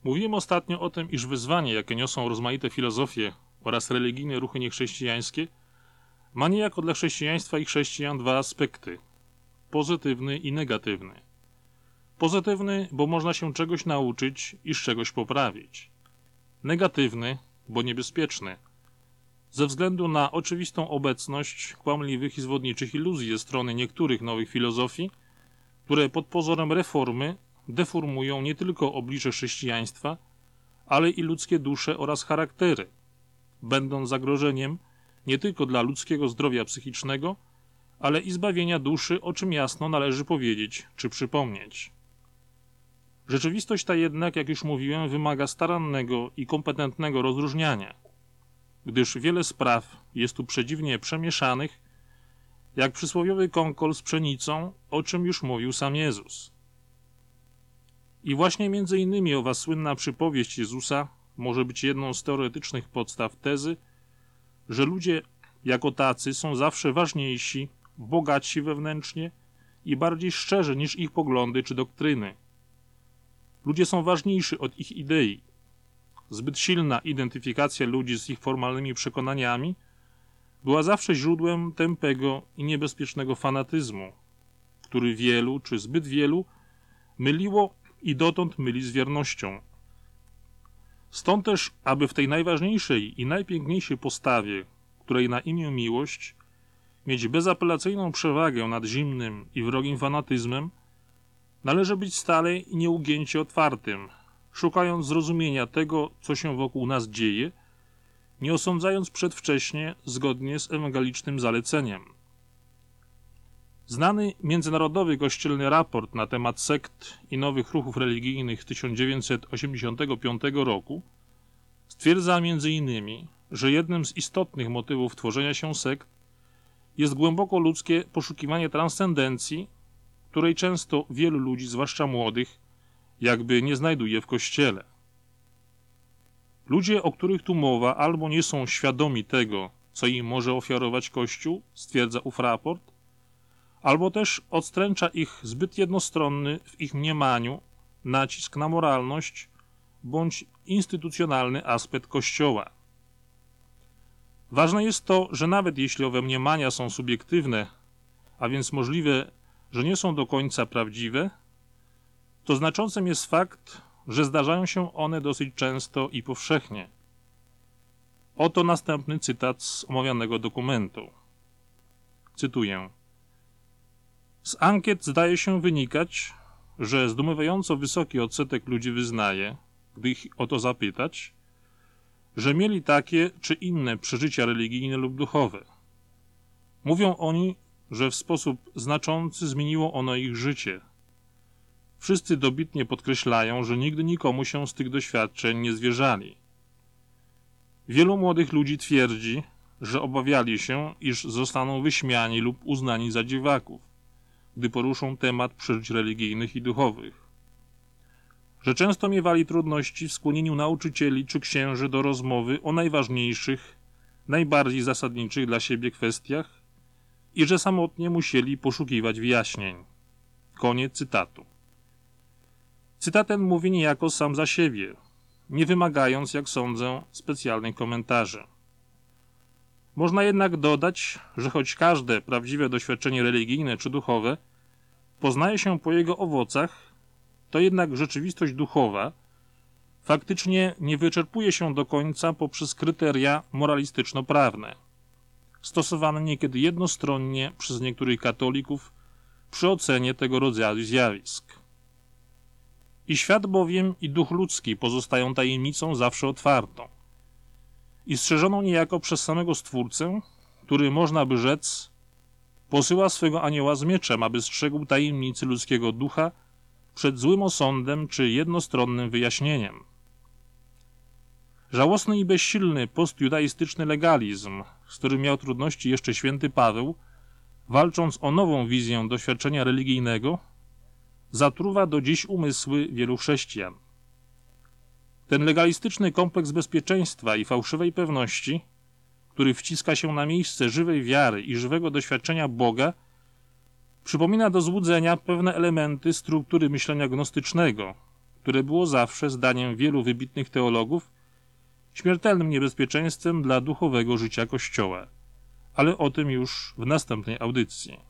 Mówiłem ostatnio o tym, iż wyzwanie, jakie niosą rozmaite filozofie oraz religijne ruchy niechrześcijańskie, ma niejako dla chrześcijaństwa i chrześcijan dwa aspekty – pozytywny i negatywny. Pozytywny, bo można się czegoś nauczyć i z czegoś poprawić. Negatywny, bo niebezpieczny, ze względu na oczywistą obecność kłamliwych i zwodniczych iluzji ze strony niektórych nowych filozofii, które pod pozorem reformy deformują nie tylko oblicze chrześcijaństwa, ale i ludzkie dusze oraz charaktery, będąc zagrożeniem nie tylko dla ludzkiego zdrowia psychicznego, ale i zbawienia duszy, o czym jasno należy powiedzieć czy przypomnieć. Rzeczywistość ta jednak, jak już mówiłem, wymaga starannego i kompetentnego rozróżniania, gdyż wiele spraw jest tu przedziwnie przemieszanych, jak przysłowiowy konkol z pszenicą, o czym już mówił sam Jezus. I właśnie między innymi owa słynna przypowieść Jezusa może być jedną z teoretycznych podstaw tezy, że ludzie jako tacy są zawsze ważniejsi, bogatsi wewnętrznie i bardziej szczerzy niż ich poglądy czy doktryny. Ludzie są ważniejsi od ich idei. Zbyt silna identyfikacja ludzi z ich formalnymi przekonaniami była zawsze źródłem tępego i niebezpiecznego fanatyzmu, który wielu czy zbyt wielu myliło i dotąd myli z wiernością. Stąd też, aby w tej najważniejszej i najpiękniejszej postawie, której na imię miłość, mieć bezapelacyjną przewagę nad zimnym i wrogim fanatyzmem, należy być stale i nieugięcie otwartym, szukając zrozumienia tego, co się wokół nas dzieje, nie osądzając przedwcześnie zgodnie z ewangelicznym zaleceniem. Znany międzynarodowy kościelny raport na temat sekt i nowych ruchów religijnych z 1985 roku stwierdza m.in., że jednym z istotnych motywów tworzenia się sekt jest głęboko ludzkie poszukiwanie transcendencji, której często wielu ludzi, zwłaszcza młodych, jakby nie znajduje w Kościele. Ludzie, o których tu mowa, albo nie są świadomi tego, co im może ofiarować Kościół, stwierdza ów raport, albo też odstręcza ich zbyt jednostronny w ich mniemaniu nacisk na moralność bądź instytucjonalny aspekt Kościoła. Ważne jest to, że nawet jeśli owe mniemania są subiektywne, a więc możliwe, że nie są do końca prawdziwe, to znaczącym jest fakt, że zdarzają się one dosyć często i powszechnie. Oto następny cytat z omawianego dokumentu. Cytuję. Z ankiet zdaje się wynikać, że zdumiewająco wysoki odsetek ludzi wyznaje, gdy ich o to zapytać, że mieli takie czy inne przeżycia religijne lub duchowe. Mówią oni, że w sposób znaczący zmieniło ono ich życie. Wszyscy dobitnie podkreślają, że nigdy nikomu się z tych doświadczeń nie zwierzali. Wielu młodych ludzi twierdzi, że obawiali się, iż zostaną wyśmiani lub uznani za dziwaków, gdy poruszą temat przeżyć religijnych i duchowych. Że często miewali trudności w skłonieniu nauczycieli czy księży do rozmowy o najważniejszych, najbardziej zasadniczych dla siebie kwestiach i że samotnie musieli poszukiwać wyjaśnień. Koniec cytatu. Cytat ten mówi niejako sam za siebie, nie wymagając, jak sądzę, specjalnych komentarzy. Można jednak dodać, że choć każde prawdziwe doświadczenie religijne czy duchowe poznaje się po jego owocach, to jednak rzeczywistość duchowa faktycznie nie wyczerpuje się do końca poprzez kryteria moralistyczno-prawne, stosowane niekiedy jednostronnie przez niektórych katolików przy ocenie tego rodzaju zjawisk. I świat bowiem i duch ludzki pozostają tajemnicą zawsze otwartą i strzeżoną niejako przez samego Stwórcę, który, można by rzec, posyła swego anioła z mieczem, aby strzegł tajemnicy ludzkiego ducha przed złym osądem czy jednostronnym wyjaśnieniem. Żałosny i bezsilny postjudaistyczny legalizm, z którym miał trudności jeszcze święty Paweł, walcząc o nową wizję doświadczenia religijnego, zatruwa do dziś umysły wielu chrześcijan. Ten legalistyczny kompleks bezpieczeństwa i fałszywej pewności, który wciska się na miejsce żywej wiary i żywego doświadczenia Boga, przypomina do złudzenia pewne elementy struktury myślenia gnostycznego, które było zawsze, zdaniem wielu wybitnych teologów, śmiertelnym niebezpieczeństwem dla duchowego życia Kościoła. Ale o tym już w następnej audycji.